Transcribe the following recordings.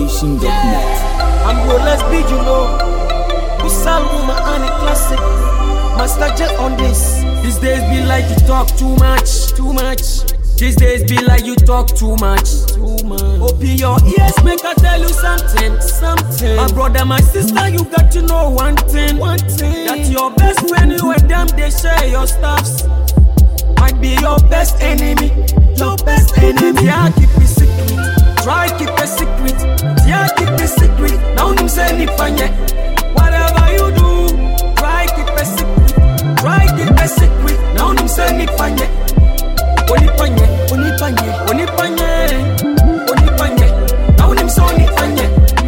ZachNation.net. I'm your let's be, you know. Usal woman and a classic. Master Jet on this. These days be like you talk too much. These days be like you talk too much. Open your ears, make I tell you something. My brother, my sister, you got to know one thing. That your best friend, you and them, they share your stuffs. Might be your best enemy. Yeah, keep it secret. Try keep it secret. Yeah, keep it secret. Now you say nipanye. Whatever you do, try keep it secret. Try keep it secret. Now you say nipanye. Onipanye. Now you say nipanye.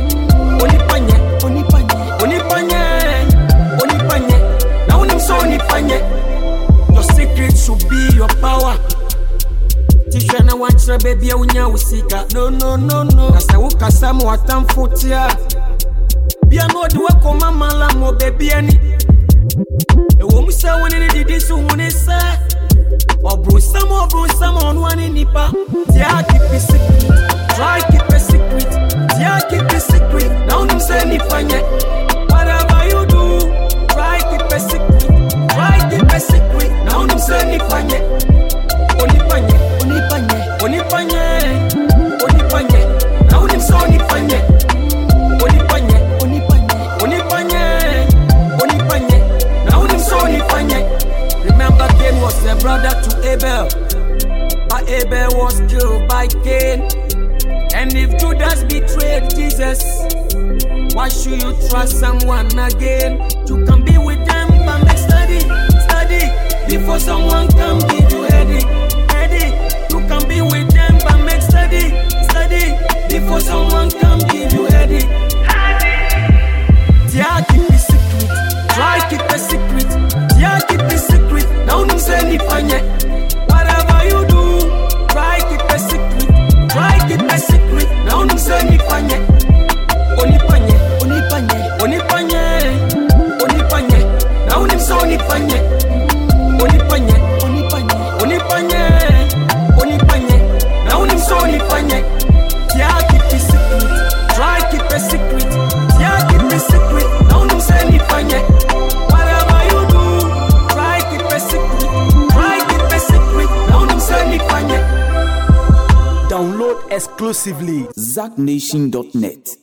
Onipanye. Now you say nipanye. Your secret should be your power. Tishana wancha baby ya unya usika. No. Nasa ukasa mu watamfutia. Bia ngodi wako mama la mo baby yani. Ewo musa wani didisu unisa. Obru samo onwani nipa. Tia keep it secret. Try keep it secret. Tia keep it secret. Now you say nipanye. Whatever you do, try keep it secret. Try keep it secret. Now you say nipanye. Onipanye. Now you say nipanye. Onipanye. Now you say nipanye. Remember Cain was the brother to Abel, but Abel was killed by Cain. And if Judas betrayed Jesus, why should you trust someone again? You can be with them, but make study before someone can give you headache. You can be with them, but make study before someone can give you headache. Yeah, keep it secret. Try keep it secret. Yeah, keep it secret. Now you say nipanye. Whatever you do, try keep it secret. Try keep it secret. Now you say nipanye. Onipanye. Now you say nipanye. Onipanye. Now you say nipanye. Yeah, keep it secret. Try keep it secret. Yeah, keep it secret. Now you say nipanye. Whatever you do, try keep it secret. Try keep it secret. Now you say nipanye. Download exclusively ZachNation.net.